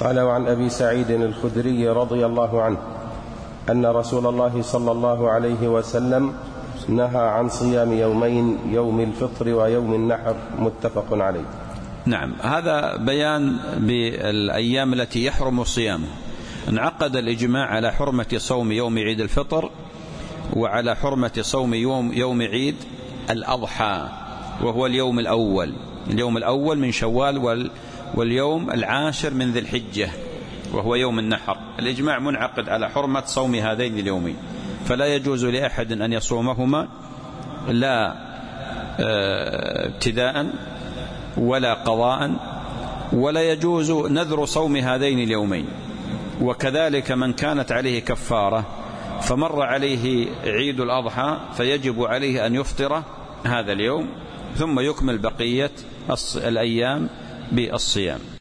قال: وعن أبي سعيد الخدري رضي الله عنه أن رسول الله صلى الله عليه وسلم نهى عن صيام يومين، يوم الفطر ويوم النحر، متفق عليه. نعم، هذا بيان بالأيام التي يحرم صيامه. انعقد الإجماع على حرمة صوم يوم عيد الفطر وعلى حرمة صوم يوم عيد الأضحى، وهو اليوم الأول من شوال، واليوم العاشر من ذي الحجة وهو يوم النحر. الإجماع منعقد على حرمة صوم هذين اليومين، فلا يجوز لأحد أن يصومهما لا ابتداء ولا قضاء، ولا يجوز نذر صوم هذين اليومين. وكذلك من كانت عليه كفارة فمر عليه عيد الأضحى فيجب عليه أن يفطر هذا اليوم ثم يكمل بقية الأيام بالصيام.